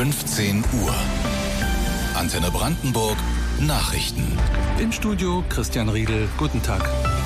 15 Uhr. Antenne Brandenburg Nachrichten. Im Studio Christian Riedel. Guten Tag.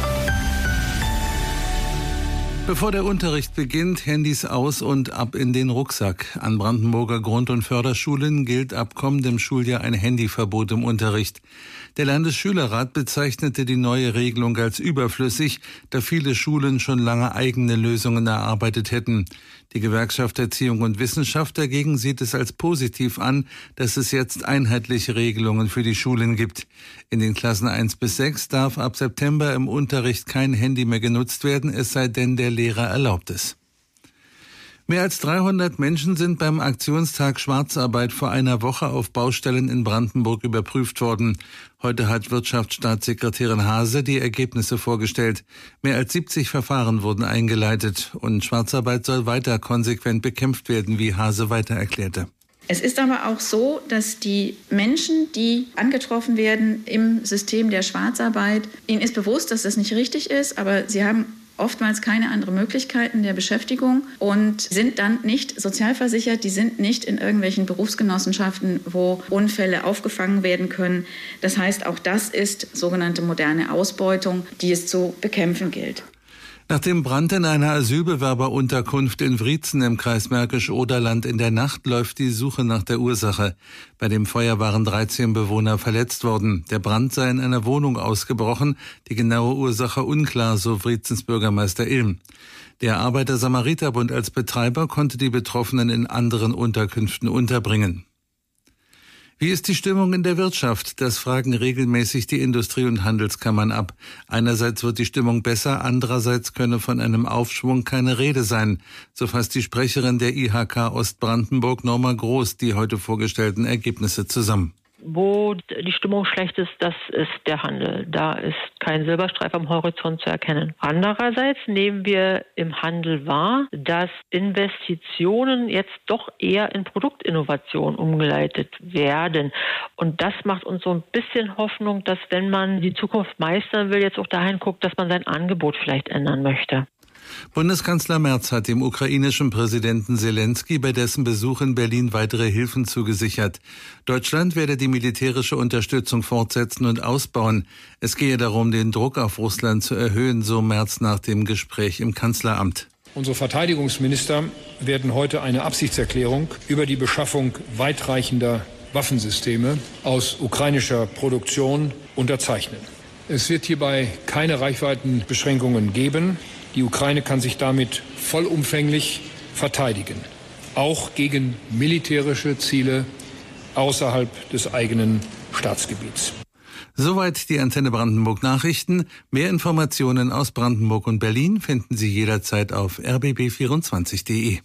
Bevor der Unterricht beginnt, Handys aus und ab in den Rucksack. An Brandenburger Grund- und Förderschulen gilt ab kommendem Schuljahr ein Handyverbot im Unterricht. Der Landesschülerrat bezeichnete die neue Regelung als überflüssig, da viele Schulen schon lange eigene Lösungen erarbeitet hätten. Die Gewerkschaft Erziehung und Wissenschaft dagegen sieht es als positiv an, dass es jetzt einheitliche Regelungen für die Schulen gibt. In den Klassen 1 bis 6 darf ab September im Unterricht kein Handy mehr genutzt werden, es sei denn, der Lehrer erlaubt es. Mehr als 300 Menschen sind beim Aktionstag Schwarzarbeit vor einer Woche auf Baustellen in Brandenburg überprüft worden. Heute hat Wirtschaftsstaatssekretärin Hase die Ergebnisse vorgestellt. Mehr als 70 Verfahren wurden eingeleitet und Schwarzarbeit soll weiter konsequent bekämpft werden, wie Hase weiter erklärte. Es ist aber auch so, dass die Menschen, die angetroffen werden im System der Schwarzarbeit, ihnen ist bewusst, dass das nicht richtig ist, aber sie haben oftmals keine anderen Möglichkeiten der Beschäftigung und sind dann nicht sozialversichert. Die sind nicht in irgendwelchen Berufsgenossenschaften, wo Unfälle aufgefangen werden können. Das heißt, auch das ist sogenannte moderne Ausbeutung, die es zu bekämpfen gilt. Nach dem Brand in einer Asylbewerberunterkunft in Wriezen im Kreis Märkisch-Oderland in der Nacht läuft die Suche nach der Ursache. Bei dem Feuer waren 13 Bewohner verletzt worden. Der Brand sei in einer Wohnung ausgebrochen. Die genaue Ursache unklar, so Wriezens Bürgermeister Ilm. Der Arbeiter-Samariter-Bund als Betreiber konnte die Betroffenen in anderen Unterkünften unterbringen. Wie ist die Stimmung in der Wirtschaft? Das fragen regelmäßig die Industrie- und Handelskammern ab. Einerseits wird die Stimmung besser, andererseits könne von einem Aufschwung keine Rede sein. So fasst die Sprecherin der IHK Ostbrandenburg, Norma Groß, die heute vorgestellten Ergebnisse zusammen. Wo die Stimmung schlecht ist, das ist der Handel. Da ist kein Silberstreif am Horizont zu erkennen. Andererseits nehmen wir im Handel wahr, dass Investitionen jetzt doch eher in Produktinnovation umgeleitet werden. Und das macht uns so ein bisschen Hoffnung, dass wenn man die Zukunft meistern will, jetzt auch dahin guckt, dass man sein Angebot vielleicht ändern möchte. Bundeskanzler Merz hat dem ukrainischen Präsidenten Selenskyj bei dessen Besuch in Berlin weitere Hilfen zugesichert. Deutschland werde die militärische Unterstützung fortsetzen und ausbauen. Es gehe darum, den Druck auf Russland zu erhöhen, so Merz nach dem Gespräch im Kanzleramt. Unsere Verteidigungsminister werden heute eine Absichtserklärung über die Beschaffung weitreichender Waffensysteme aus ukrainischer Produktion unterzeichnen. Es wird hierbei keine Reichweitenbeschränkungen geben. Die Ukraine kann sich damit vollumfänglich verteidigen, auch gegen militärische Ziele außerhalb des eigenen Staatsgebiets. Soweit die Antenne Brandenburg Nachrichten. Mehr Informationen aus Brandenburg und Berlin finden Sie jederzeit auf rbb24.de.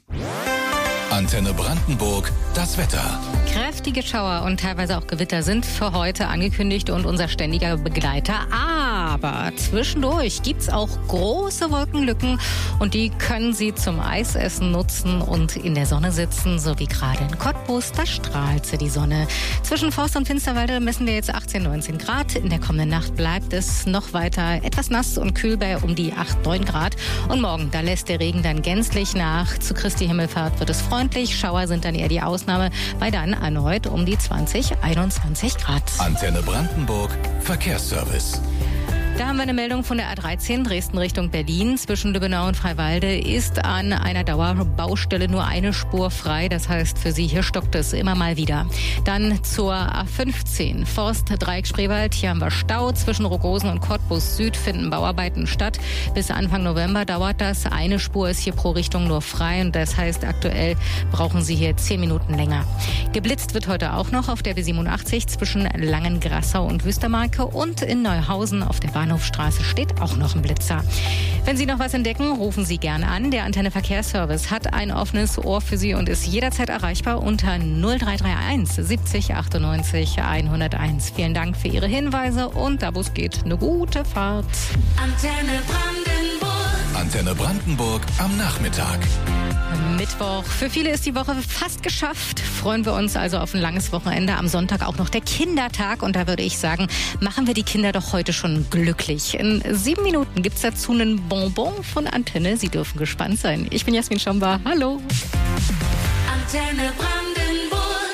Antenne Brandenburg, das Wetter. Kräftige Schauer und teilweise auch Gewitter sind für heute angekündigt und unser ständiger Begleiter. Aber zwischendurch gibt's auch große Wolkenlücken und die können Sie zum Eisessen nutzen und in der Sonne sitzen, so wie gerade in Cottbus. Da strahlt die Sonne. Zwischen Forst und Finsterwalde messen wir jetzt 18, 19 Grad. In der kommenden Nacht bleibt es noch weiter etwas nass und kühl bei um die 8, 9 Grad. Und morgen, da lässt der Regen dann gänzlich nach. Zu Christi Himmelfahrt wird es freundlich. Schauer sind dann eher die Ausnahme, bei dann erneut um die 20, 21 Grad. Antenne Brandenburg, Verkehrsservice. Da haben wir eine Meldung von der A13 Dresden Richtung Berlin. Zwischen Lübbenau und Freiwalde ist an einer Dauerbaustelle nur eine Spur frei. Das heißt, für Sie hier stockt es immer mal wieder. Dann zur A15 Forst-Dreieck Spreewald. Hier haben wir Stau. Zwischen Rogosen und Cottbus Süd finden Bauarbeiten statt. Bis Anfang November dauert das. Eine Spur ist hier pro Richtung nur frei. Und das heißt, aktuell brauchen Sie hier 10 Minuten länger. Geblitzt wird heute auch noch auf der B87 zwischen Langengrassau und Wüstermarke. Und in Neuhausen auf der Bahnhofstraße steht auch noch ein Blitzer. Wenn Sie noch was entdecken, rufen Sie gerne an. Der Antenne Verkehrsservice hat ein offenes Ohr für Sie und ist jederzeit erreichbar unter 0331 70 98 101. Vielen Dank für Ihre Hinweise und da wo es geht, eine gute Fahrt. Antenne Brandenburg. Antenne Brandenburg am Nachmittag. Mittwoch. Für viele ist die Woche fast geschafft. Freuen wir uns also auf ein langes Wochenende. Am Sonntag auch noch der Kindertag. Und da würde ich sagen, machen wir die Kinder doch heute schon glücklich. In 7 Minuten gibt es dazu einen Bonbon von Antenne. Sie dürfen gespannt sein. Ich bin Jasmin Schomba. Hallo. Antenne Brandenburg.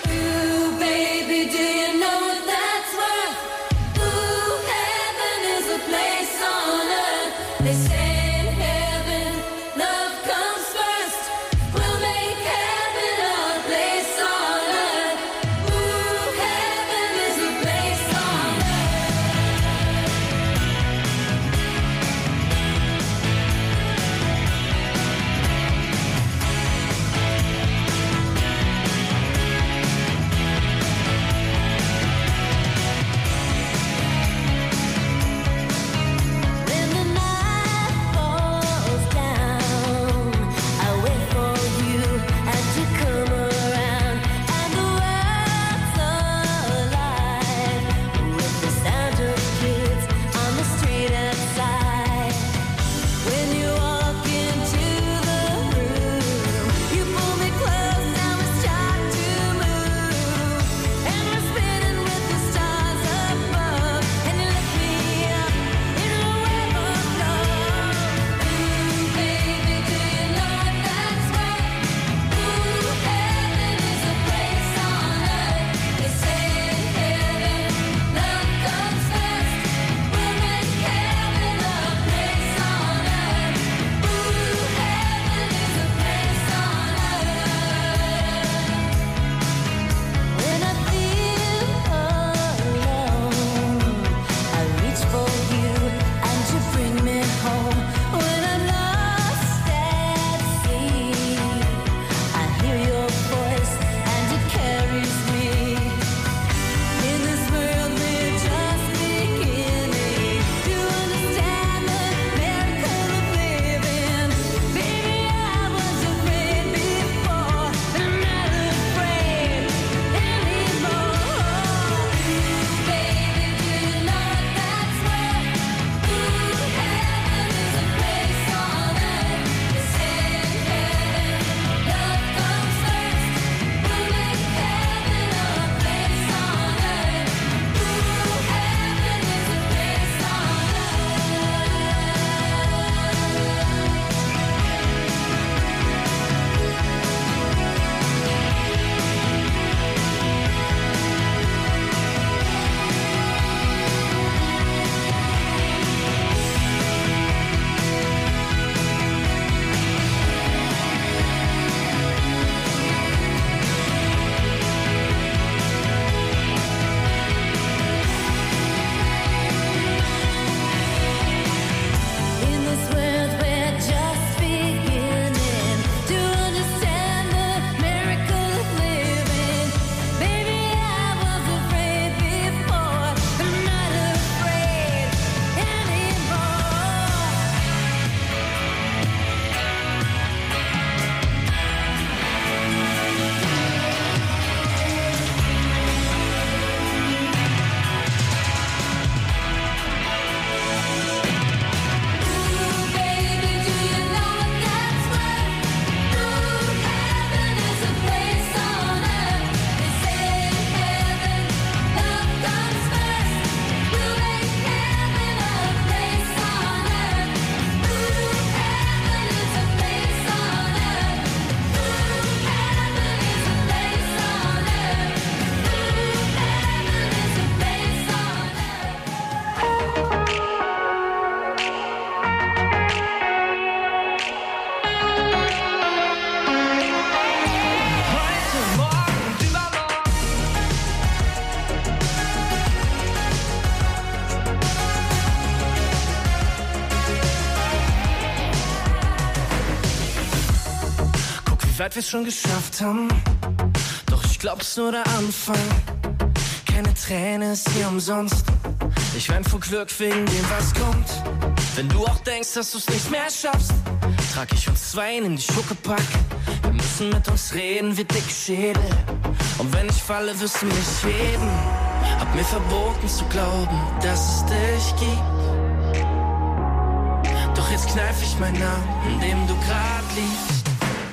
wie weit wir's schon geschafft haben. Doch ich glaub's nur der Anfang. Keine Träne ist hier umsonst. Ich wein vor Glück wegen dem, was kommt. Wenn du auch denkst, dass du's nicht mehr schaffst, trag ich uns zwei in die Schuckepack. Wir müssen mit uns reden wie dicke Schädel. Und wenn ich falle, wirst du mich heben. Hab mir verboten zu glauben, dass es dich gibt. Doch jetzt kneif ich meinen Namen, in dem du grad liegst.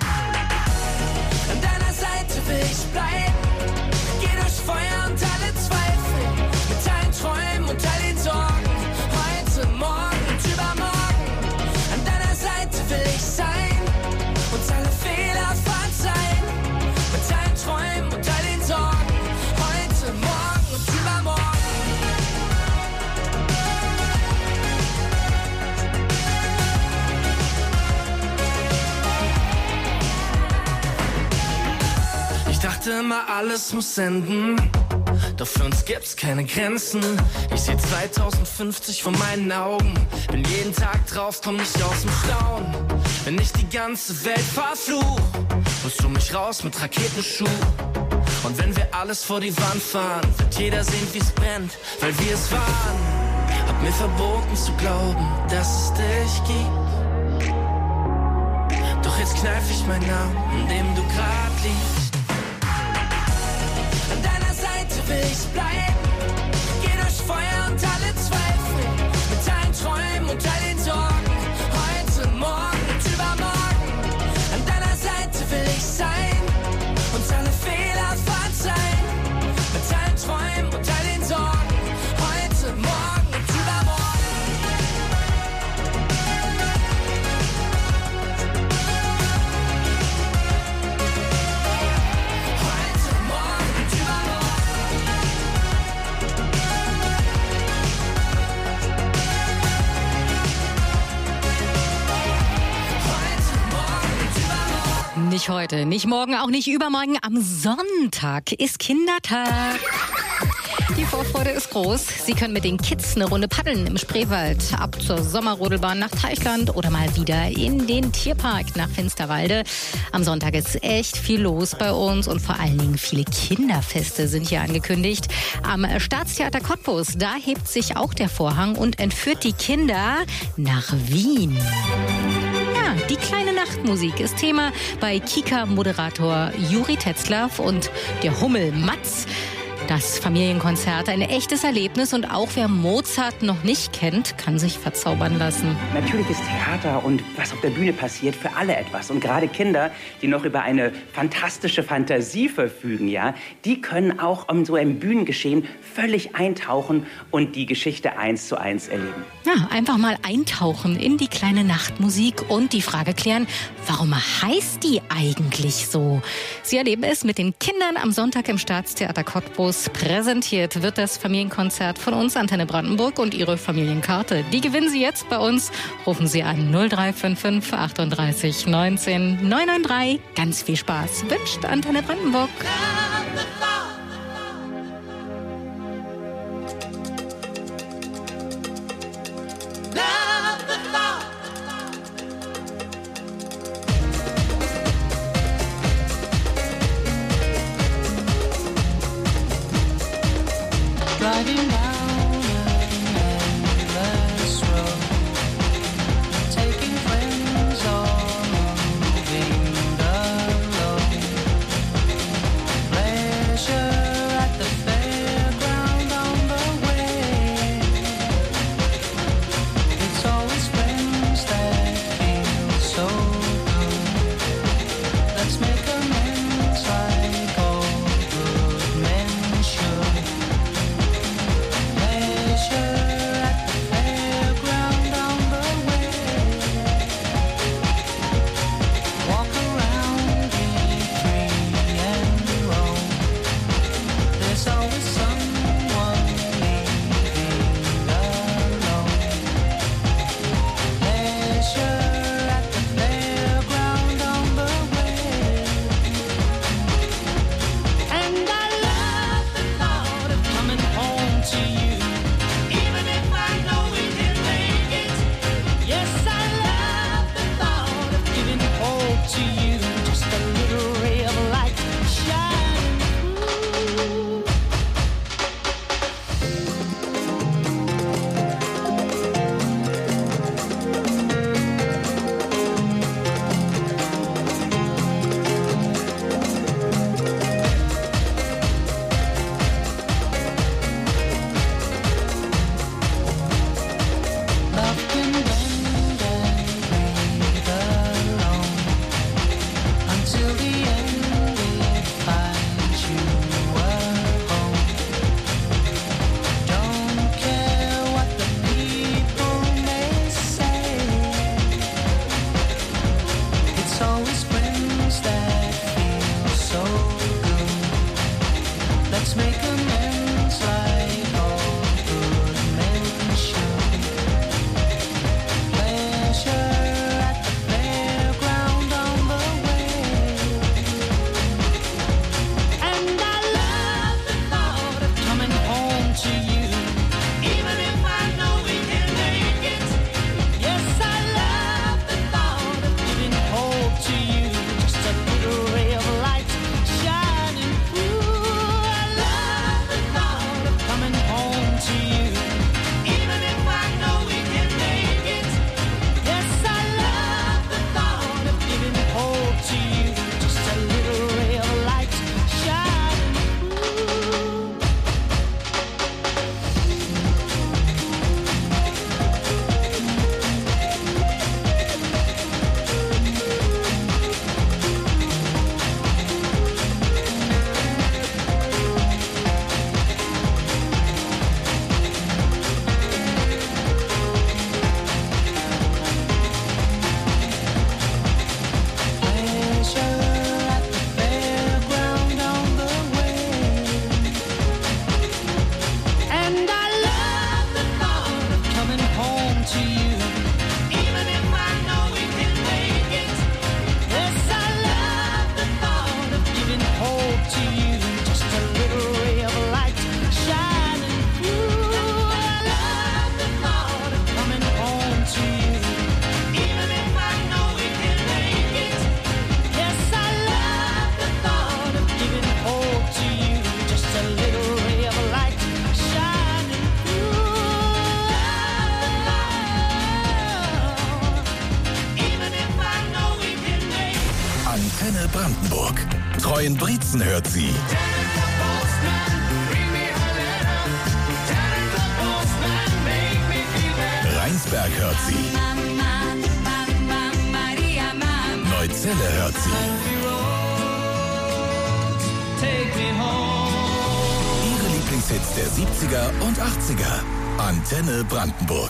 An deiner Seite will ich bleiben. Geh durch Feuer und alle Zweifel. Mit allen Träumen und all den Sorgen. Heute, morgen und übermorgen. An deiner Seite will ich sein. Uns alle Fehler verzeihen. Mit allen Träumen und all den Sorgen. Heute, morgen und übermorgen. Ich dachte immer, alles muss enden. Doch für uns gibt's keine Grenzen. Ich seh 2050 vor meinen Augen. Bin jeden Tag drauf, komm nicht aus dem Staunen. Wenn ich die ganze Welt verfluch, holst du mich raus mit Raketenschuh. Und wenn wir alles vor die Wand fahren, wird jeder sehen, wie's brennt, weil wir es waren. Hab mir verboten zu glauben, dass es dich gibt. Doch jetzt kneif ich meinen Namen, in dem du grad liegst. An deiner Seite will ich bleiben. Geh durch Feuer und alle Zweifel. Mit allen Träumen und all den Sorgen. Heute, morgen und übermorgen. An deiner Seite will ich sein. Uns alle Fehler verzeihen. Mit allen Träumen und all den Sorgen. Heute, morgen und übermorgen. Heute, morgen und übermorgen. Heute, morgen und übermorgen. Nicht heute, nicht morgen, auch nicht übermorgen. Am Sonntag ist Kindertag. Die Vorfreude ist groß. Sie können mit den Kids eine Runde paddeln im Spreewald, ab zur Sommerrodelbahn nach Teichland oder mal wieder in den Tierpark nach Finsterwalde. Am Sonntag ist echt viel los bei uns und vor allen Dingen viele Kinderfeste sind hier angekündigt. Am Staatstheater Cottbus, da hebt sich auch der Vorhang und entführt die Kinder nach Wien. Ja, die kleine Nachtmusik ist Thema bei Kika-Moderator Juri Tetzlaff und der Hummel Matz. Das Familienkonzert, ein echtes Erlebnis und auch wer Mozart noch nicht kennt, kann sich verzaubern lassen. Natürlich ist Theater und was auf der Bühne passiert für alle etwas. Und gerade Kinder, die noch über eine fantastische Fantasie verfügen, ja, die können auch in so einem Bühnengeschehen völlig eintauchen und die Geschichte 1:1 erleben. Ja, einfach mal eintauchen in die kleine Nachtmusik und die Frage klären, warum heißt die eigentlich so? Sie erleben es mit den Kindern am Sonntag im Staatstheater Cottbus. Präsentiert wird das Familienkonzert von uns, Antenne Brandenburg, und Ihre Familienkarte. Die gewinnen Sie jetzt bei uns. Rufen Sie an 0355 38 19 993. Ganz viel Spaß wünscht Antenne Brandenburg. Driving down an endless road, taking friends or moving alone. Antenne Brandenburg. Treuenbrietzen hört sie. Rheinsberg hört sie. Neuzelle hört sie. Ihre Lieblingshits der 70er und 80er. Antenne Brandenburg.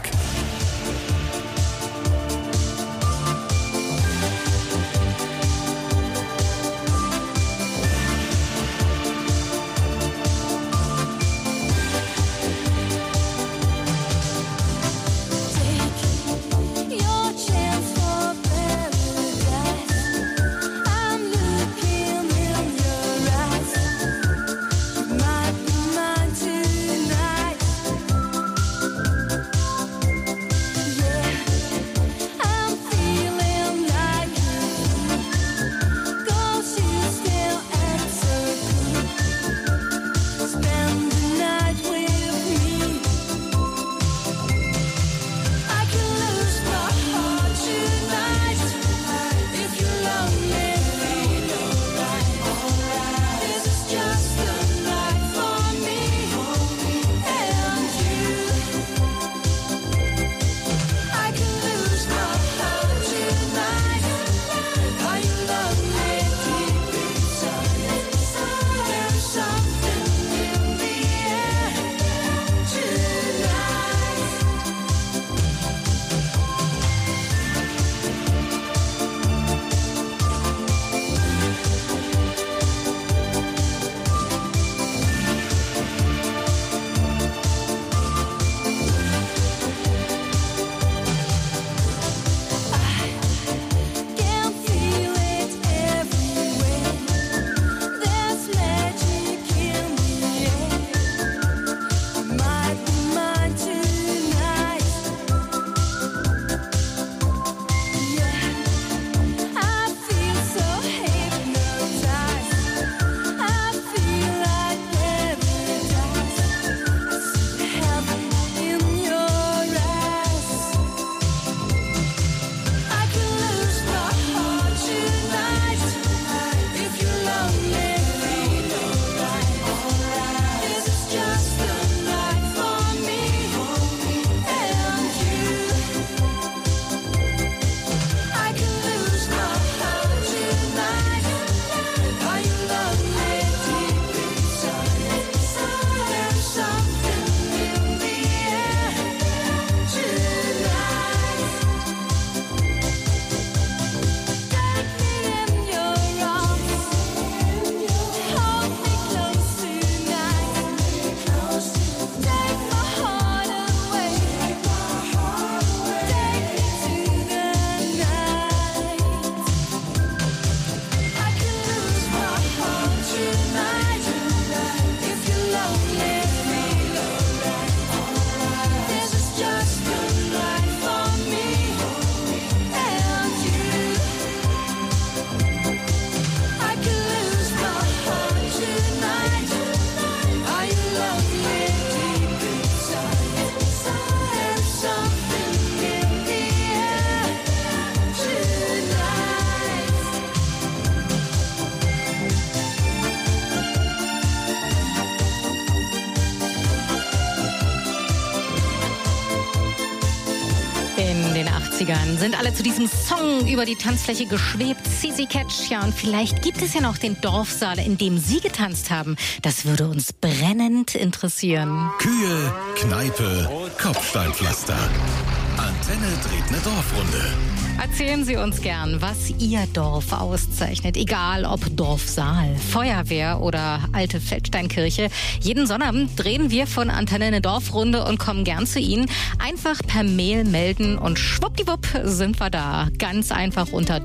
Sind alle zu diesem Song über die Tanzfläche geschwebt. CC Catch, ja, und vielleicht gibt es ja noch den Dorfsaal, in dem Sie getanzt haben. Das würde uns brennend interessieren. Kühe, Kneipe, Kopfsteinpflaster. Antenne dreht eine Dorfrunde. Erzählen Sie uns gern, was Ihr Dorf auszeichnet. Egal ob Dorfsaal, Feuerwehr oder alte Feldsteinkirche. Jeden Sonnabend drehen wir von Antenne eine Dorfrunde und kommen gern zu Ihnen. Einfach per Mail melden und schwuppdiwupp sind wir da. Ganz einfach unter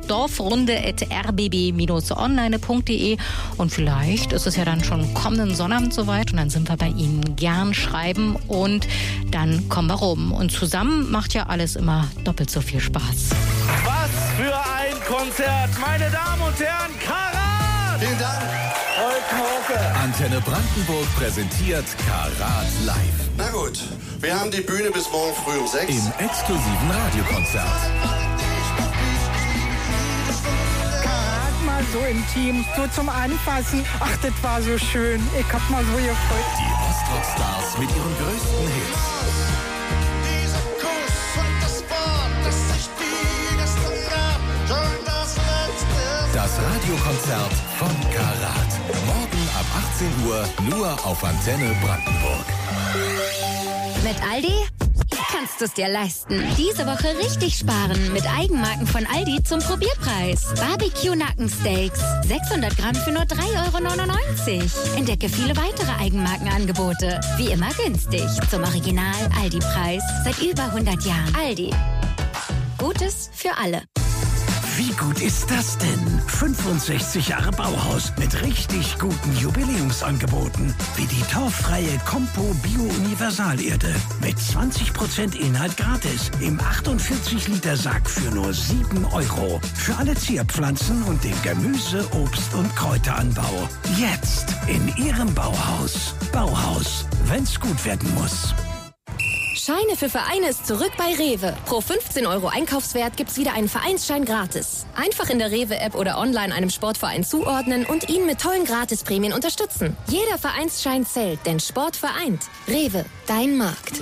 dorfrunde@rbb-online.de. Und vielleicht ist es ja dann schon kommenden Sonnabend soweit und dann sind wir bei Ihnen. Gern schreiben und dann kommen wir rum. Und zusammen macht ja alles immer doppelt so viel Spaß. Was für ein Konzert, meine Damen und Herren, Karat! Vielen Dank. Antenne Brandenburg präsentiert Karat live. Na gut, wir haben die Bühne bis morgen früh um 6. Im exklusiven Radiokonzert. Karat so intim, so zum Anfassen. Ach, das war so schön. Ich hab mal so gefreut. Die Ostrock-Stars mit ihren größten Hits. Dieser Kuss und das Wort, das sich wie gestern gab, schon das letzte. Das Radiokonzert von Karat. Morgen ab 18 Uhr nur auf Antenne Brandenburg. Mit Aldi kannst du es dir leisten. Diese Woche richtig sparen mit Eigenmarken von Aldi zum Probierpreis. Barbecue-Nackensteaks. 600 Gramm für nur 3,99 €. Entdecke viele weitere Eigenmarkenangebote. Wie immer günstig. Zum Original-Aldi-Preis. Seit über 100 Jahren. Aldi. Gutes für alle. Wie gut ist das denn? 65 Jahre Bauhaus mit richtig guten Jubiläumsangeboten. Wie die torffreie Compo Bio Universalerde. Mit 20% Inhalt gratis. Im 48-Liter-Sack für nur 7 €. Für alle Zierpflanzen und den Gemüse-, Obst- und Kräuteranbau. Jetzt in Ihrem Bauhaus. Bauhaus, wenn's gut werden muss. Scheine für Vereine ist zurück bei Rewe. Pro 15 € Einkaufswert gibt's wieder einen Vereinsschein gratis. Einfach in der Rewe-App oder online einem Sportverein zuordnen und ihn mit tollen Gratisprämien unterstützen. Jeder Vereinsschein zählt, denn Sport vereint. Rewe, dein Markt.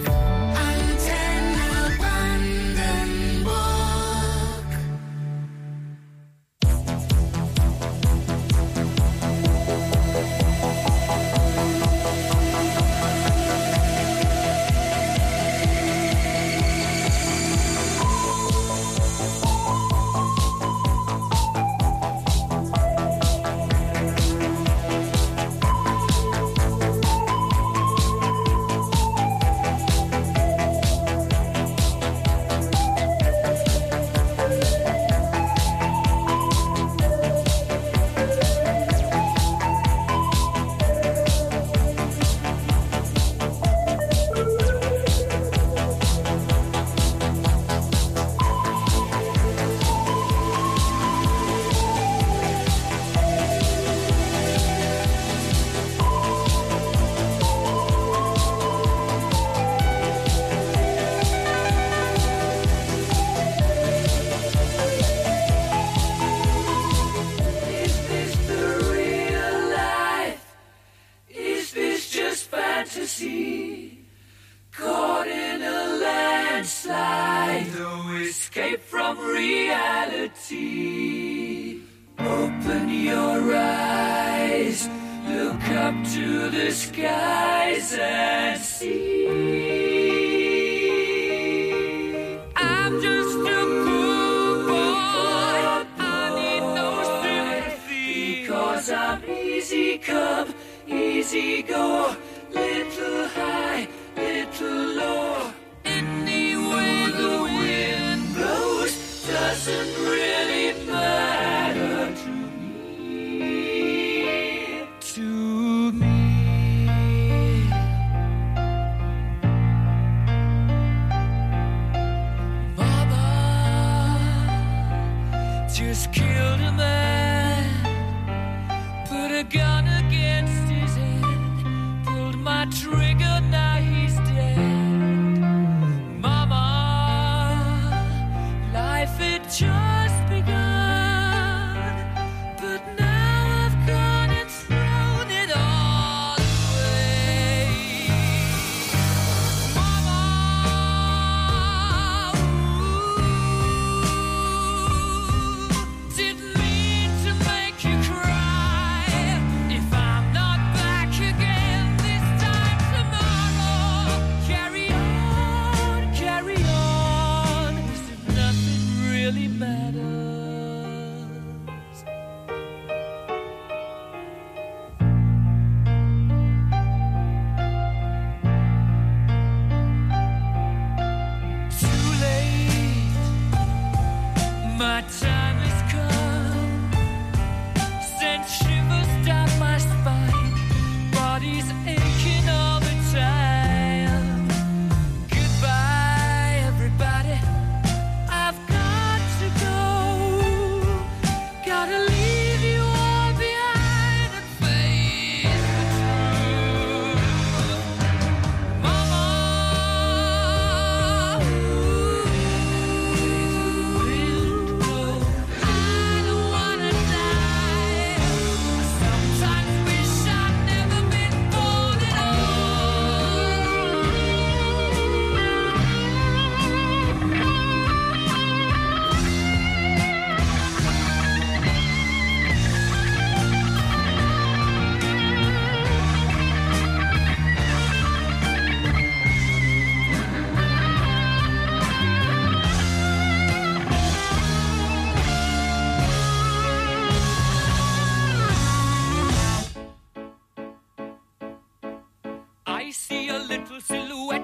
If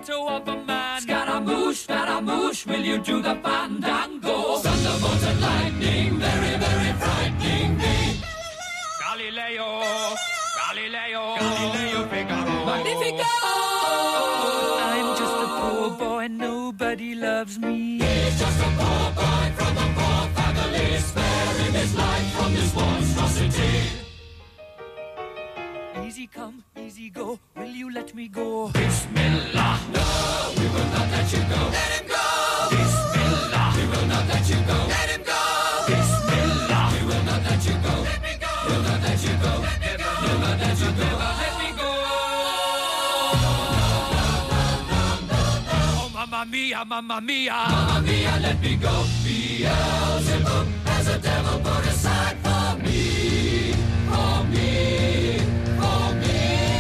motto of a man. Scaramouche, will you do the fandango? Thunderbolt and lightning, very, very frightening me. Galileo, Figaro. Magnifico! I'm just a poor boy, nobody loves me. He's just a poor boy from a poor family, sparing his life from this monstrosity. Easy come, easy go, will you let me go? Bismillah, no, we will not let you go. Let him go! Bismillah, we will not let you go. Let him go! Bismillah, we will not let you go. Let me go! We'll not let you go. Let me go! We'll not let you go. Let me go! Oh, mamma mia, mamma mia. Mamma mia, let me go. Beelzebub has a devil put aside for me. For me. For me.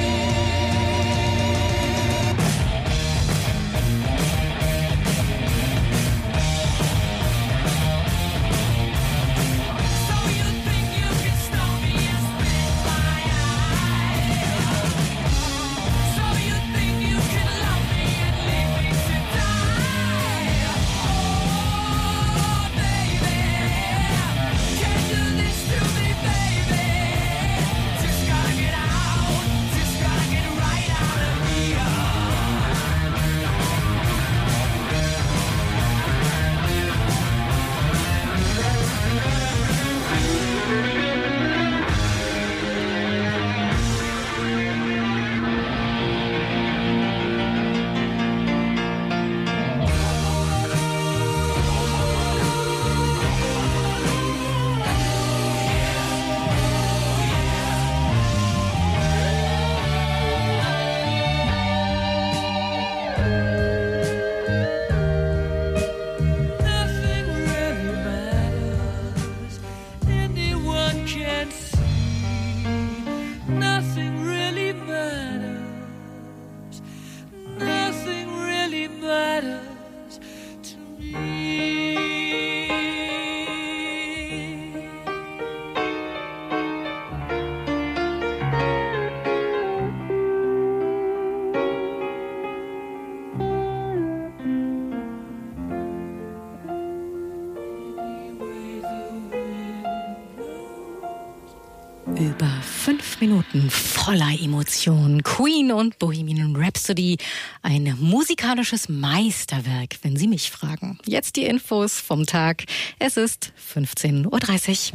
Über 5 Minuten voller Emotion. Queen und Bohemian Rhapsody. Ein musikalisches Meisterwerk, wenn Sie mich fragen. Jetzt die Infos vom Tag. Es ist 15:30 Uhr.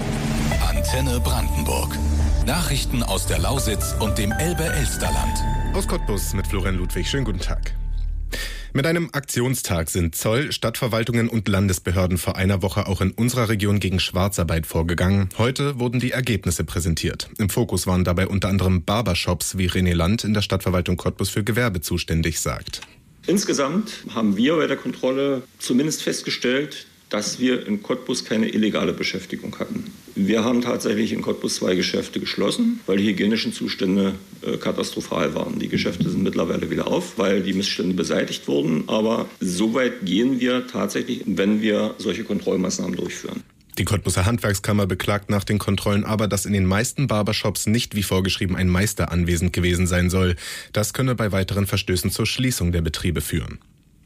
Antenne Brandenburg. Nachrichten aus der Lausitz und dem Elbe-Elsterland. Aus Cottbus mit Florian Ludwig. Schönen guten Tag. Mit einem Aktionstag sind Zoll, Stadtverwaltungen und Landesbehörden vor einer Woche auch in unserer Region gegen Schwarzarbeit vorgegangen. Heute wurden die Ergebnisse präsentiert. Im Fokus waren dabei unter anderem Barbershops, wie René Land in der Stadtverwaltung Cottbus für Gewerbe zuständig sagt. Insgesamt haben wir bei der Kontrolle zumindest festgestellt, dass wir in Cottbus keine illegale Beschäftigung hatten. Wir haben tatsächlich in Cottbus 2 Geschäfte geschlossen, weil die hygienischen Zustände katastrophal waren. Die Geschäfte sind mittlerweile wieder auf, weil die Missstände beseitigt wurden. Aber so weit gehen wir tatsächlich, wenn wir solche Kontrollmaßnahmen durchführen. Die Cottbuser Handwerkskammer beklagt nach den Kontrollen aber, dass in den meisten Barbershops nicht wie vorgeschrieben ein Meister anwesend gewesen sein soll. Das könne bei weiteren Verstößen zur Schließung der Betriebe führen.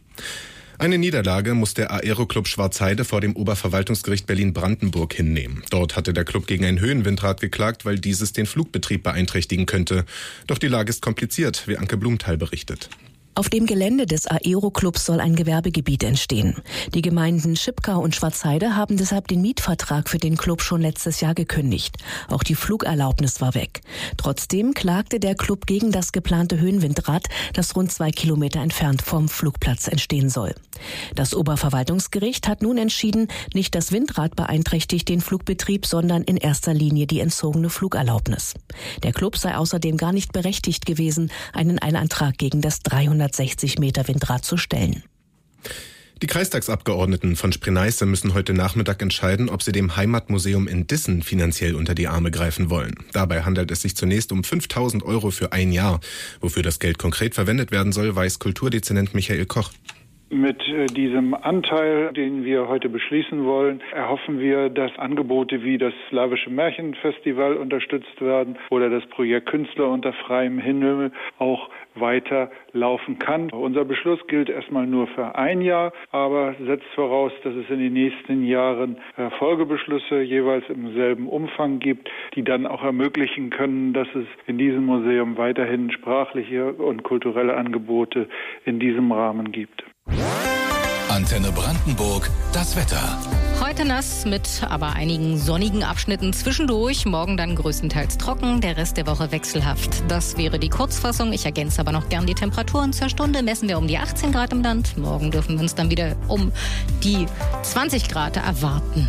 Eine Niederlage muss der Aeroclub Schwarzheide vor dem Oberverwaltungsgericht Berlin-Brandenburg hinnehmen. Dort hatte der Club gegen ein Höhenwindrad geklagt, weil dieses den Flugbetrieb beeinträchtigen könnte. Doch die Lage ist kompliziert, wie Anke Blumenthal berichtet. Auf dem Gelände des Aeroclubs soll ein Gewerbegebiet entstehen. Die Gemeinden Schipkau und Schwarzheide haben deshalb den Mietvertrag für den Club schon letztes Jahr gekündigt. Auch die Flugerlaubnis war weg. Trotzdem klagte der Club gegen das geplante Höhenwindrad, das rund 2 Kilometer entfernt vom Flugplatz entstehen soll. Das Oberverwaltungsgericht hat nun entschieden, nicht das Windrad beeinträchtigt den Flugbetrieb, sondern in erster Linie die entzogene Flugerlaubnis. Der Club sei außerdem gar nicht berechtigt gewesen, einen Eilantrag gegen das 360 Meter Windrad zu stellen. Die Kreistagsabgeordneten von Spree-Neiße müssen heute Nachmittag entscheiden, ob sie dem Heimatmuseum in Dissen finanziell unter die Arme greifen wollen. Dabei handelt es sich zunächst um 5.000 € für ein Jahr. Wofür das Geld konkret verwendet werden soll, weiß Kulturdezernent Michael Koch. Mit diesem Anteil, den wir heute beschließen wollen, erhoffen wir, dass Angebote wie das Slawische Märchenfestival unterstützt werden oder das Projekt Künstler unter freiem Himmel auch weiter laufen kann. Unser Beschluss gilt erstmal nur für ein Jahr, aber setzt voraus, dass es in den nächsten Jahren Folgebeschlüsse jeweils im selben Umfang gibt, die dann auch ermöglichen können, dass es in diesem Museum weiterhin sprachliche und kulturelle Angebote in diesem Rahmen gibt. Antenne Brandenburg, das Wetter. Heute nass mit aber einigen sonnigen Abschnitten zwischendurch. Morgen dann größtenteils trocken, der Rest der Woche wechselhaft. Das wäre die Kurzfassung. Ich ergänze aber noch gern die Temperaturen. Zur Stunde messen wir um die 18 Grad im Land. Morgen dürfen wir uns dann wieder um die 20 Grad erwarten.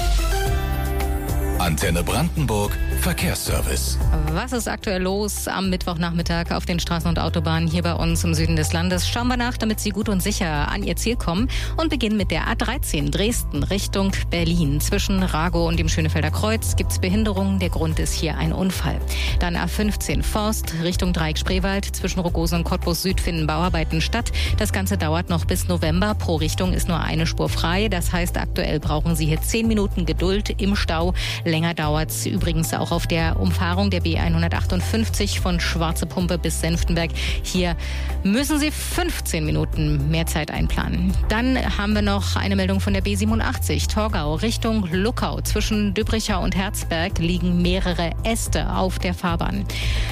Antenne Brandenburg, Verkehrsservice. Was ist aktuell los am Mittwochnachmittag auf den Straßen und Autobahnen hier bei uns im Süden des Landes? Schauen wir nach, damit Sie gut und sicher an Ihr Ziel kommen und beginnen mit der A13 Dresden Richtung Berlin. Zwischen Ragow und dem Schönefelder Kreuz gibt es Behinderungen. Der Grund ist hier ein Unfall. Dann A15 Forst Richtung Dreieck Spreewald. Zwischen Rogosen und Cottbus Süd finden Bauarbeiten statt. Das Ganze dauert noch bis November. Pro Richtung ist nur eine Spur frei. Das heißt, aktuell brauchen Sie hier 10 Minuten Geduld im Stau. Länger dauert es übrigens auch auf der Umfahrung der B158 von Schwarze Pumpe bis Senftenberg. Hier müssen Sie 15 Minuten mehr Zeit einplanen. Dann haben wir noch eine Meldung von der B87 Torgau Richtung Luckau. Zwischen Döbricher und Herzberg liegen mehrere Äste auf der Fahrbahn.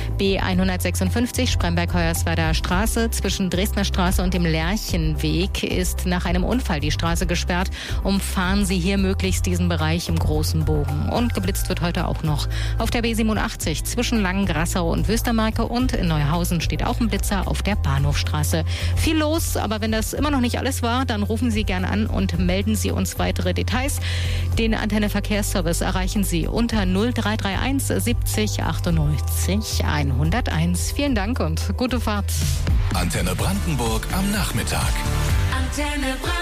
B156 Spremberg-Hoyerswerder Straße zwischen Dresdner Straße und dem Lerchenweg ist nach einem Unfall die Straße gesperrt. Umfahren Sie hier möglichst diesen Bereich im großen Bogen. Und geblitzt wird heute auch noch. Auf der B87 zwischen Langengrassau und Wüstermarke und in Neuhausen steht auch ein Blitzer auf der Bahnhofstraße. Viel los, aber wenn das immer noch nicht alles war, dann rufen Sie gerne an und melden Sie uns weitere Details. Den Antenne Verkehrsservice erreichen Sie unter 0331 70 98 101. Vielen Dank und gute Fahrt. Antenne Brandenburg am Nachmittag. Antenne Brandenburg.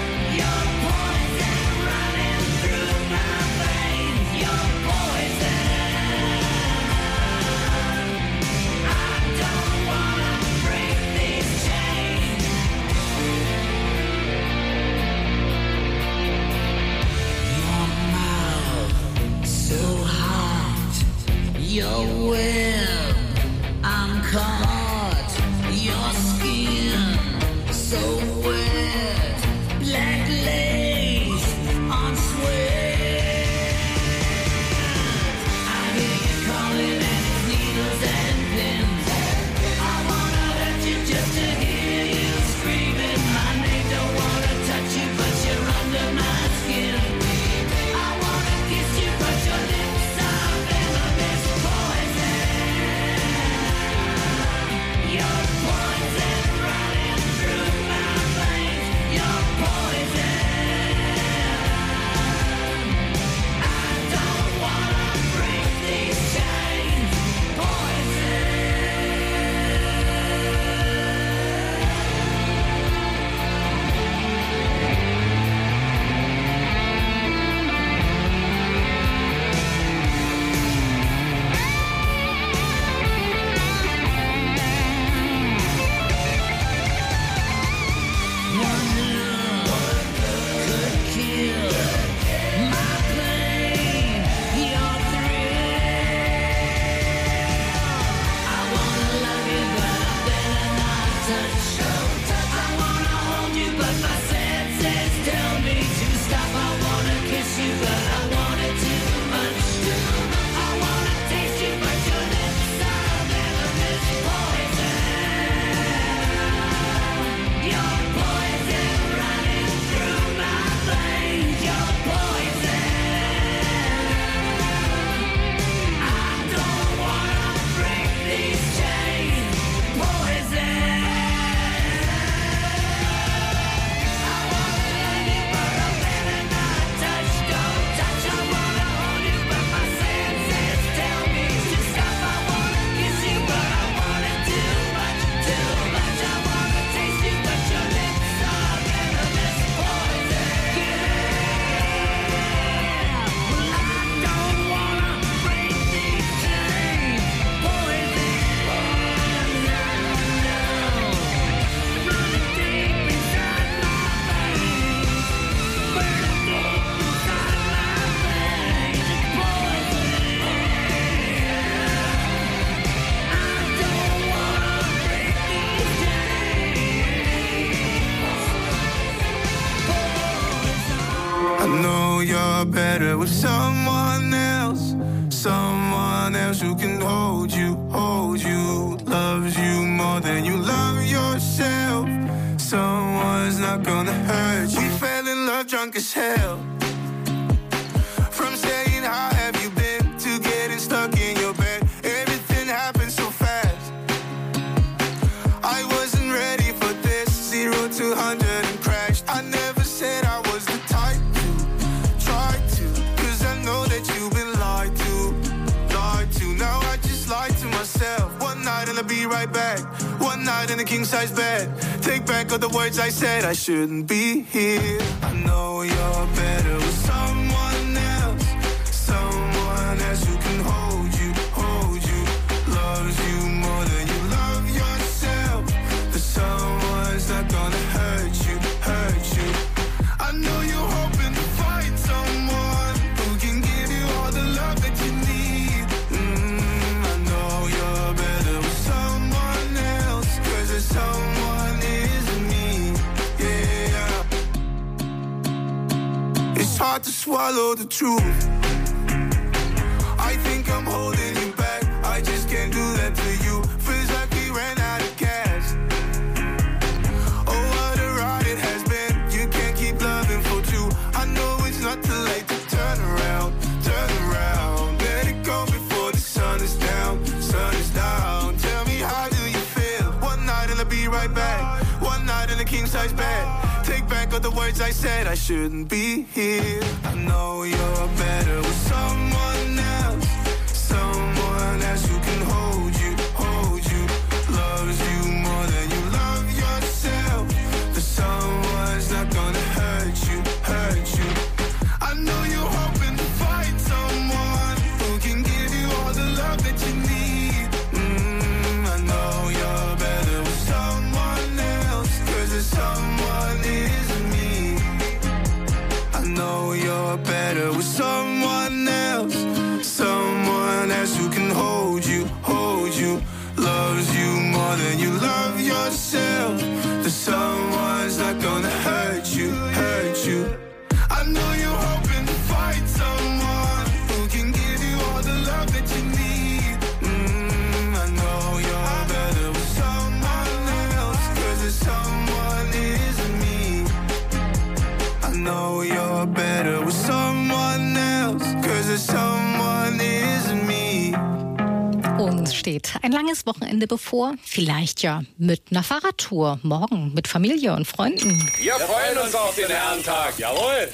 Poison better with someone else. Someone else who can hold you, loves you more than you love yourself. Someone's not gonna hurt you. We fell in love drunk as hell. From saying how have you been to getting stuck in your bed. Everything happened so fast. I wasn't ready for this. 0 to 100 and crashed. I never said I was the type to try to, 'cause I know that you've been lied to. Now I just lied to myself. One night and I'll be right back. One night in a king-size bed. Take back all the words I said. I shouldn't be here. I know you're better with someone else. Someone else who can hold you, loves you more than you love yourself. The someone's not gonna hurt you. I know you're hoping to find someone who can give you all the love that you need. I know you're better with someone else, 'cause there's someone isn't me. Yeah. It's hard to swallow the truth. I think I'm holding you back. I just can't do that to you. Feels like we ran out of gas. Oh, what a ride it has been. You can't keep loving for two. I know it's not too late to turn around. Let it go before the sun is down. Tell me, how do you feel? One night and I'll be right back. One night in a king-size bed. Take back all the words I said. I shouldn't be here. I know you're better with someone else. Someone else who can hold you, loves you more than you love yourself. The someone's not gonna hurt you. I know you're hoping to find someone who can give you all the love that you need. I know you're better with someone else, 'cause there's someone isn't me. I know you're better with someone else. Someone else who can hold you, loves you more than you love yourself. The someone's not gonna hurt you. I know you're hoping to find someone who can give you all the love that you need. I know you're better with someone else, 'cause there's someone isn't me. I know you're better with someone else, 'cause there's someone isn't me. Uns steht ein langes Wochenende bevor, vielleicht ja mit einer Fahrradtour, morgen mit Familie und Freunden. Wir freuen uns auf den Herrentag, jawohl!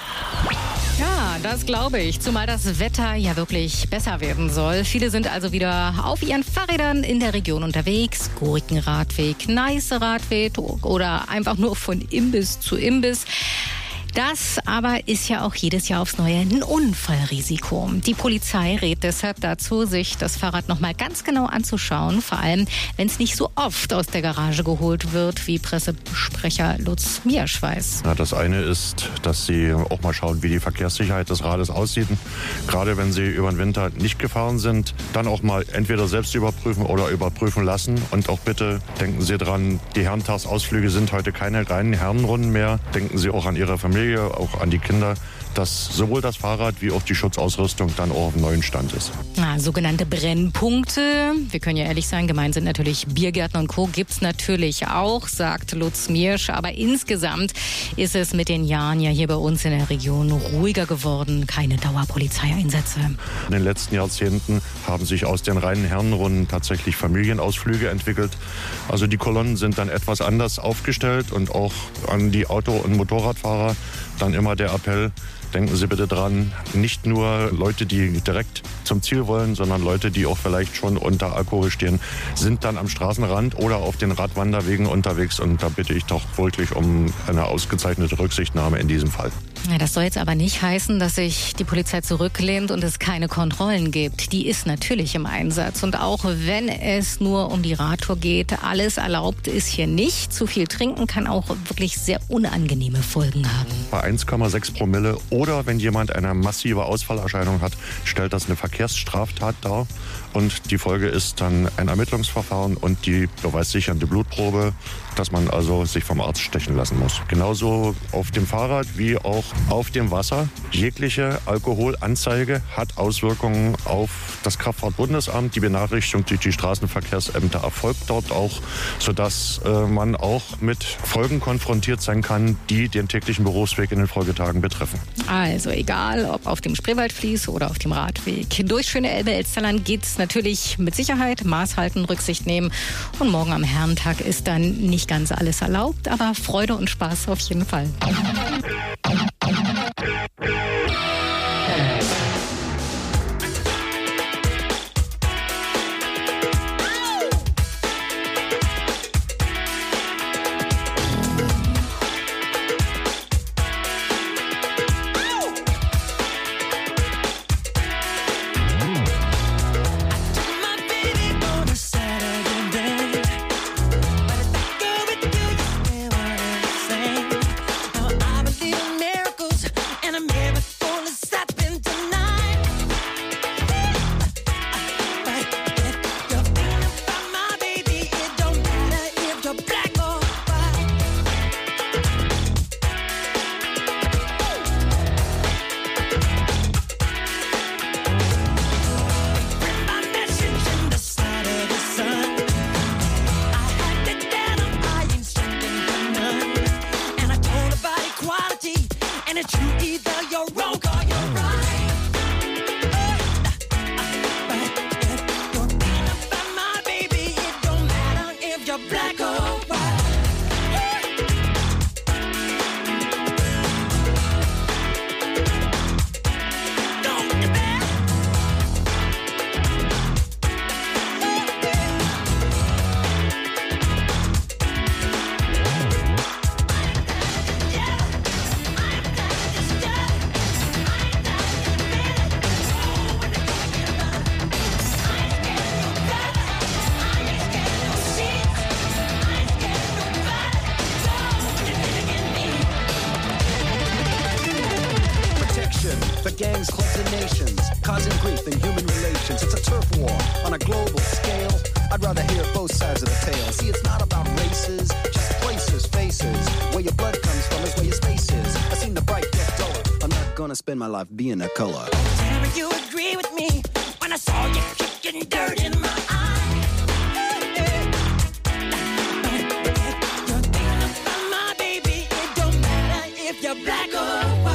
Ja, das glaube ich, zumal das Wetter ja wirklich besser werden soll. Viele sind also wieder auf ihren Fahrrädern in der Region unterwegs. Gurkenradweg, Neiße-Radweg oder einfach nur von Imbiss zu Imbiss. Das aber ist ja auch jedes Jahr aufs Neue ein Unfallrisiko. Die Polizei rät deshalb dazu, sich das Fahrrad noch mal ganz genau anzuschauen. Vor allem, wenn es nicht so oft aus der Garage geholt wird, wie Pressesprecher Lutz Miersch weiß. Ja, das eine ist, dass Sie auch mal schauen, wie die Verkehrssicherheit des Rades aussieht. Gerade wenn Sie über den Winter nicht gefahren sind, dann auch mal entweder selbst überprüfen oder überprüfen lassen. Und auch bitte denken Sie dran, die Herrentagsausflüge sind heute keine reinen Herrenrunden mehr. Denken Sie auch an Ihre Familie, auch an die Kinder, dass sowohl das Fahrrad wie auch die Schutzausrüstung dann auch auf dem neuen Stand ist. Sogenannte Brennpunkte. Wir können ja ehrlich sein, gemeint sind natürlich Biergärten und Co. Gibt's natürlich auch, sagt Lutz Miersch. Aber insgesamt ist es mit den Jahren ja hier bei uns in der Region ruhiger geworden. Keine Dauerpolizeieinsätze. In den letzten Jahrzehnten haben sich aus den reinen Herrenrunden tatsächlich Familienausflüge entwickelt. Also die Kolonnen sind dann etwas anders aufgestellt und auch an die Auto- und Motorradfahrer dann immer der Appell, denken Sie bitte dran, nicht nur Leute, die direkt zum Ziel wollen, sondern Leute, die auch vielleicht schon unter Alkohol stehen, sind dann am Straßenrand oder auf den Radwanderwegen unterwegs. Und da bitte ich doch wirklich um eine ausgezeichnete Rücksichtnahme in diesem Fall. Ja, das soll jetzt aber nicht heißen, dass sich die Polizei zurücklehnt und es keine Kontrollen gibt. Die ist natürlich im Einsatz. Und auch wenn es nur um die Radtour geht, alles erlaubt ist hier nicht. Zu viel trinken kann auch wirklich sehr unangenehme Folgen haben. Bei 1,6 Promille oder wenn jemand eine massive Ausfallerscheinung hat, stellt das eine Verkehrsstraftat dar. Und die Folge ist dann ein Ermittlungsverfahren und die beweissichernde Blutprobe, dass man also sich vom Arzt stechen lassen muss. Genauso auf dem Fahrrad wie auch auf dem Wasser. Jegliche Alkoholanzeige hat Auswirkungen auf das Kraftfahrtbundesamt. Die Benachrichtigung durch die Straßenverkehrsämter erfolgt dort auch, sodass man auch mit Folgen konfrontiert sein kann, die den täglichen Berufsweg in den Folgetagen betreffen. Also egal, ob auf dem Spreewaldfließ oder auf dem Radweg. Durch schöne Elbe-Elsterland geht's natürlich mit Sicherheit, Maß halten, Rücksicht nehmen. Und morgen am Herrentag ist dann nicht ganz alles erlaubt, aber Freude und Spaß auf jeden Fall. for gangs, clubs, and nations, causing grief in human relations. It's a turf war on a global scale. I'd rather hear both sides of the tale. See, it's not about races, just places, faces. Where your blood comes from is where your space is. I seen the bright get duller. I'm not gonna spend my life being a color. Tell me you agree with me when I saw you kicking dirt in my eye. You're thinking about my baby. It don't matter if you're black or white.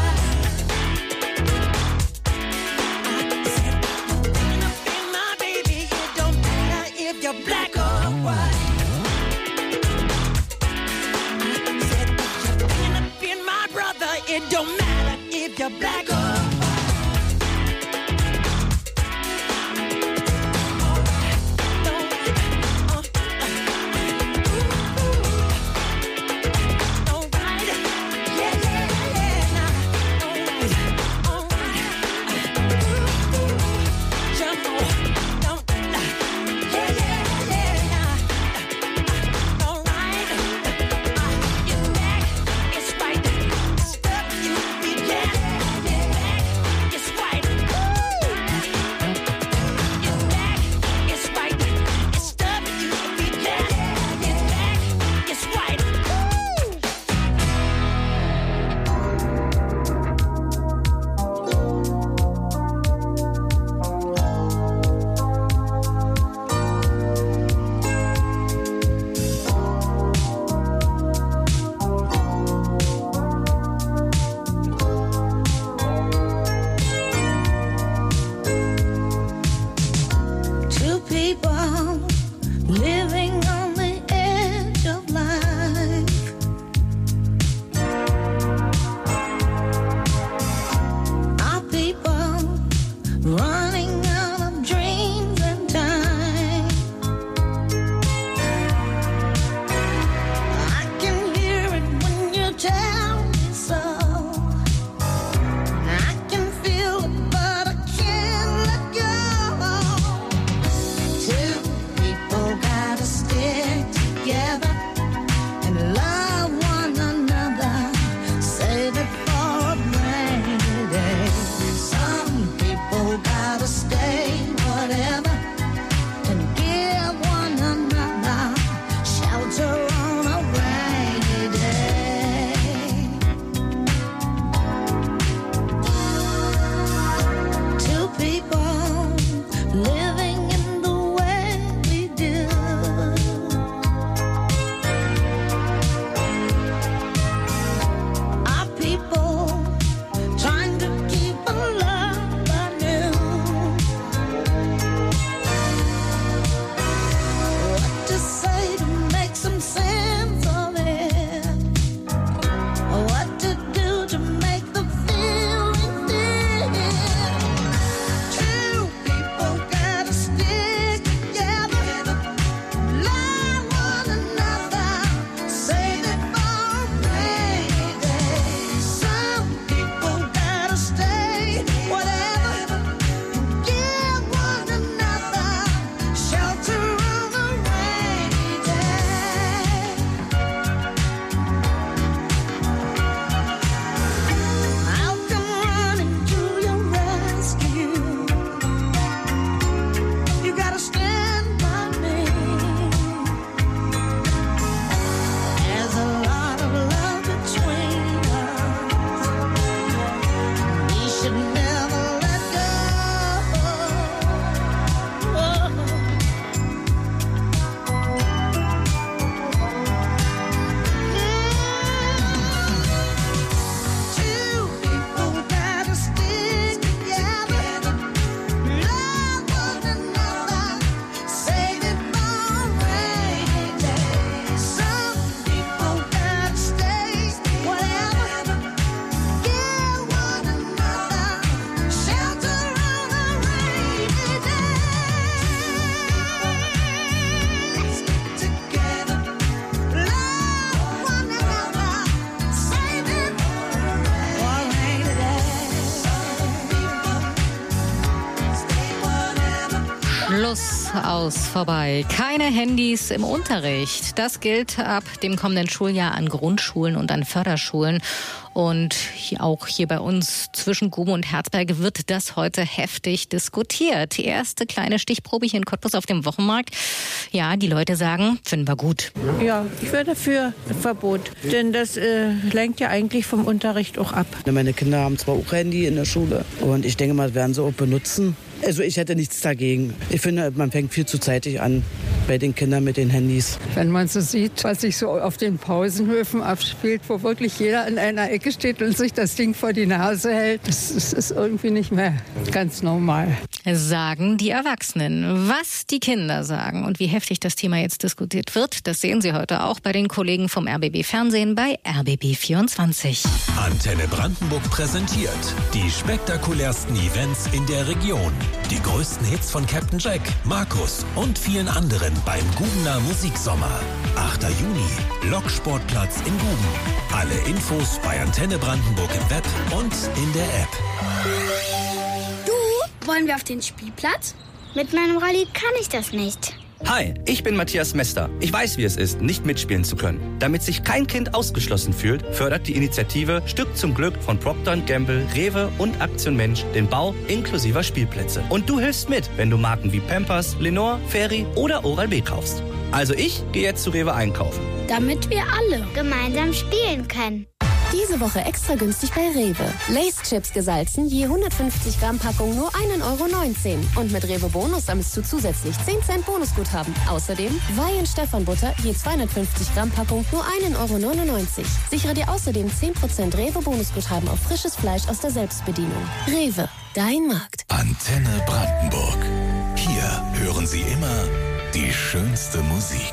You're black or white. I said you're thinking of being my brother. It don't matter if you're black or white. Schluss, aus, vorbei. Keine Handys im Unterricht. Das gilt ab dem kommenden Schuljahr an Grundschulen und an Förderschulen. Und auch hier bei uns zwischen Guben und Herzberg wird das heute heftig diskutiert. Die erste kleine Stichprobe hier in Cottbus auf dem Wochenmarkt. Ja, die Leute sagen, finden wir gut. Ja, ich wäre dafür Verbot. Denn das lenkt ja eigentlich vom Unterricht auch ab. Meine Kinder haben zwar auch Handy in der Schule. Und ich denke mal, werden sie auch benutzen. Also ich hätte nichts dagegen. Ich finde, man fängt viel zu zeitig an bei den Kindern mit den Handys. Wenn man so sieht, was sich so auf den Pausenhöfen abspielt, wo wirklich jeder in einer Ecke steht und sich das Ding vor die Nase hält, das ist irgendwie nicht mehr ganz normal. Sagen die Erwachsenen. Was die Kinder sagen und wie heftig das Thema jetzt diskutiert wird, das sehen Sie heute auch bei den Kollegen vom RBB Fernsehen bei RBB 24. Antenne Brandenburg präsentiert die spektakulärsten Events in der Region. Die größten Hits von Captain Jack, Markus und vielen anderen beim Gubener Musiksommer. 8. Juni, Loksportplatz in Guben. Alle Infos bei Antenne Brandenburg im Web und in der App. Du, wollen wir auf den Spielplatz? Mit meinem Rolli kann ich das nicht. Hi, ich bin Matthias Mester. Ich weiß, wie es ist, nicht mitspielen zu können. Damit sich kein Kind ausgeschlossen fühlt, fördert die Initiative Stück zum Glück von Procter & Gamble, Rewe und Aktion Mensch den Bau inklusiver Spielplätze. Und du hilfst mit, wenn du Marken wie Pampers, Lenore, Fairy oder Oral-B kaufst. Also ich gehe jetzt zu Rewe einkaufen. Damit wir alle gemeinsam spielen können. Diese Woche extra günstig bei Rewe. Lay's-Chips gesalzen, je 150 Gramm Packung nur 1,19 € Und mit Rewe Bonus sammelst du zusätzlich 10 Cent Bonusguthaben. Außerdem Weihen Stephan-Butter, je 250 Gramm Packung nur 1,99 €. Sichere dir außerdem 10% Rewe Bonusguthaben auf frisches Fleisch aus der Selbstbedienung. Rewe, dein Markt. Antenne Brandenburg. Hier hören Sie immer die schönste Musik.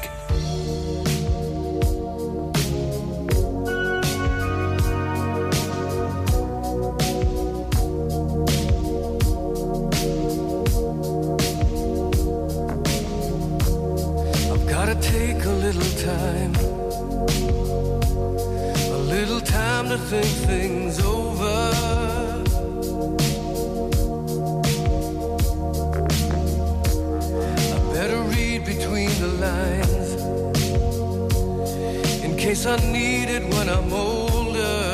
Take a little time to think things over. I better read between the lines in case I need it when I'm older.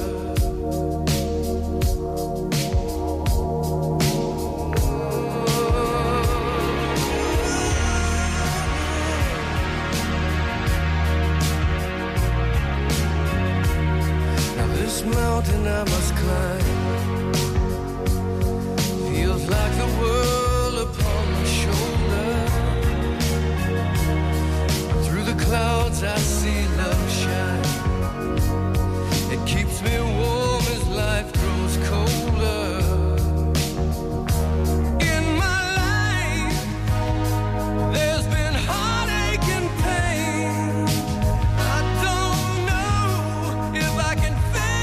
Mountain I must climb feels like the world upon my shoulder. Through the clouds I see love shine. It keeps me warm as life grows colder. In my life there's been heartache and pain. I don't know if I can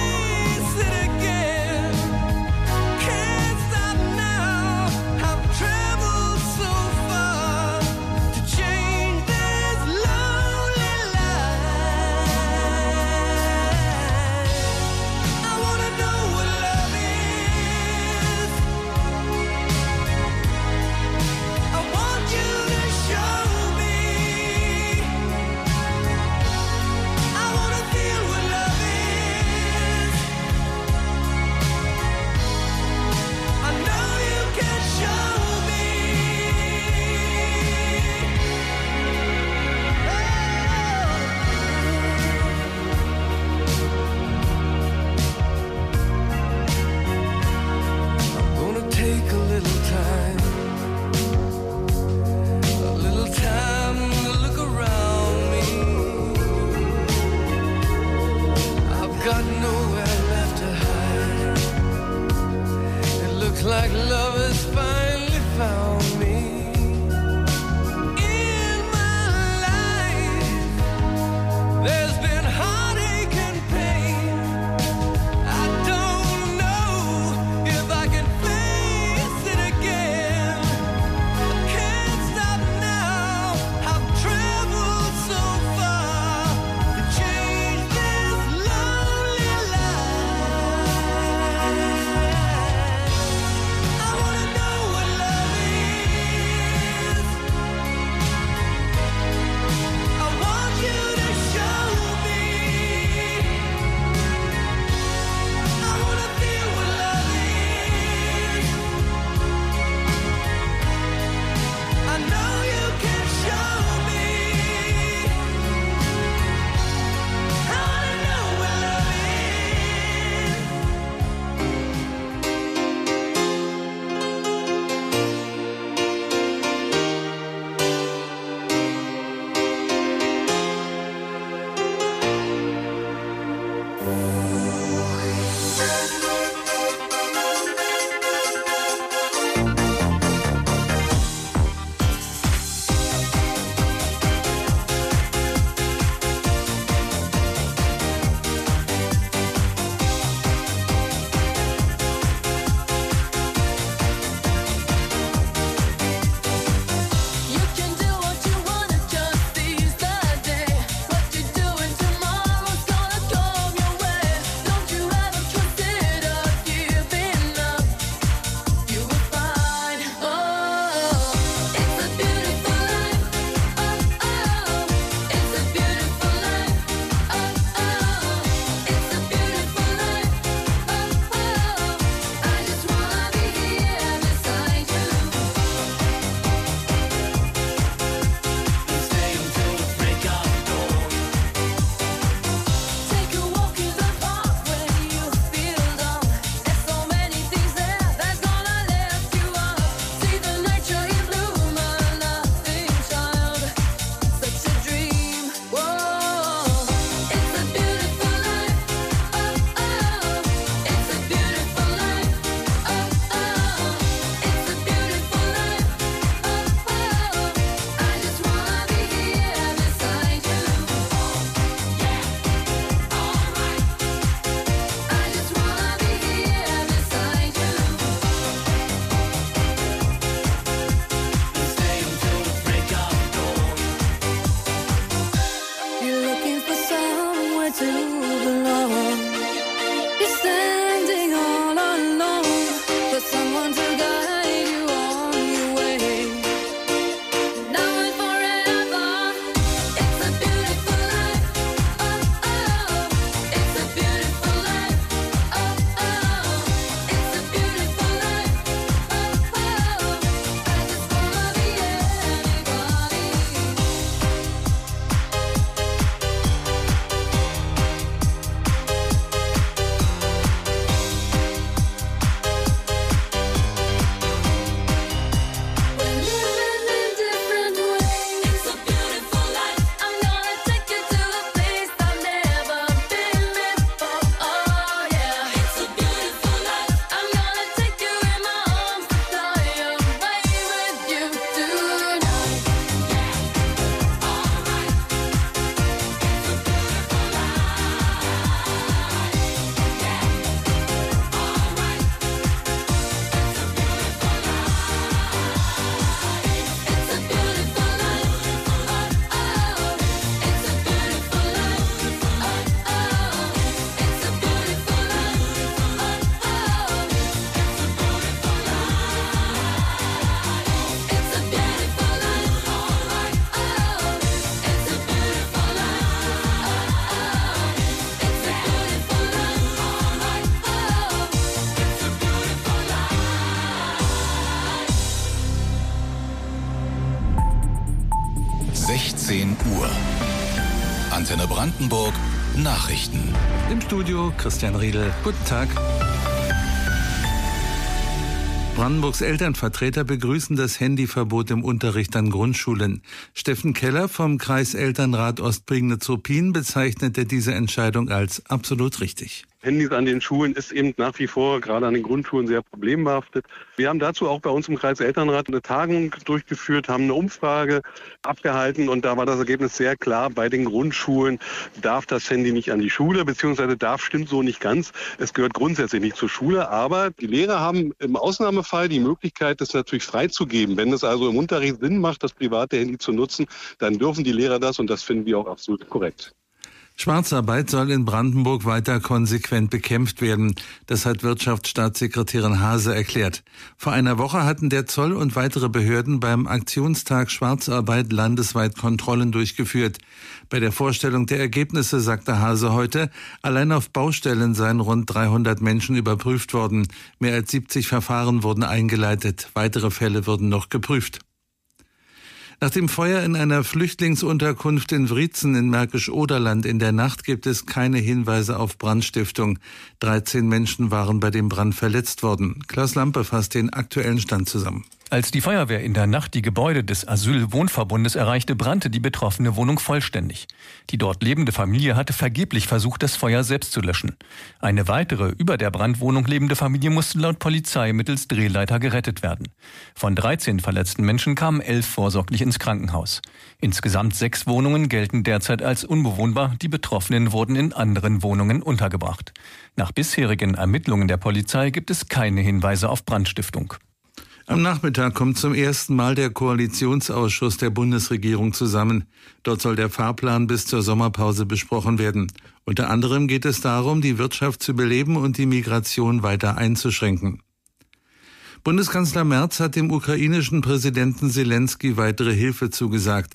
like love has finally found me. In my life there's been heartache and pain. I don't know if I can face it again. I can't stop now. I've traveled so far to change this lonely life. I wanna know what love is. 10 Uhr. Antenne Brandenburg, Nachrichten. Im Studio Christian Riedel. Guten Tag. Brandenburgs Elternvertreter begrüßen das Handyverbot im Unterricht an Grundschulen. Steffen Keller vom Kreiselternrat Ostprignitz-Ruppin bezeichnete diese Entscheidung als absolut richtig. Handys an den Schulen ist eben nach wie vor, gerade an den Grundschulen, sehr problembehaftet. Wir haben dazu auch bei uns im Kreiselternrat eine Tagung durchgeführt, haben eine Umfrage abgehalten und da war das Ergebnis sehr klar. Bei den Grundschulen darf das Handy nicht an die Schule, beziehungsweise darf stimmt so nicht ganz. Es gehört grundsätzlich nicht zur Schule, aber die Lehrer haben im Ausnahmefall die Möglichkeit, das natürlich freizugeben. Wenn es also im Unterricht Sinn macht, das private Handy zu nutzen, dann dürfen die Lehrer das und das finden wir auch absolut korrekt. Schwarzarbeit soll in Brandenburg weiter konsequent bekämpft werden. Das hat Wirtschaftsstaatssekretärin Hase erklärt. Vor einer Woche hatten der Zoll und weitere Behörden beim Aktionstag Schwarzarbeit landesweit Kontrollen durchgeführt. Bei der Vorstellung der Ergebnisse sagte Hase heute, allein auf Baustellen seien rund 300 Menschen überprüft worden. Mehr als 70 Verfahren wurden eingeleitet. Weitere Fälle würden noch geprüft. Nach dem Feuer in einer Flüchtlingsunterkunft in Wriezen in Märkisch-Oderland in der Nacht gibt es keine Hinweise auf Brandstiftung. 13 Menschen waren bei dem Brand verletzt worden. Klaus Lampe fasst den aktuellen Stand zusammen. Als die Feuerwehr in der Nacht die Gebäude des Asylwohnverbundes erreichte, brannte die betroffene Wohnung vollständig. Die dort lebende Familie hatte vergeblich versucht, das Feuer selbst zu löschen. Eine weitere über der Brandwohnung lebende Familie musste laut Polizei mittels Drehleiter gerettet werden. Von 13 verletzten Menschen kamen 11 vorsorglich ins Krankenhaus. Insgesamt 6 Wohnungen gelten derzeit als unbewohnbar. Die Betroffenen wurden in anderen Wohnungen untergebracht. Nach bisherigen Ermittlungen der Polizei gibt es keine Hinweise auf Brandstiftung. Am Nachmittag kommt zum ersten Mal der Koalitionsausschuss der Bundesregierung zusammen. Dort soll der Fahrplan bis zur Sommerpause besprochen werden. Unter anderem geht es darum, die Wirtschaft zu beleben und die Migration weiter einzuschränken. Bundeskanzler Merz hat dem ukrainischen Präsidenten Selenskyj weitere Hilfe zugesagt.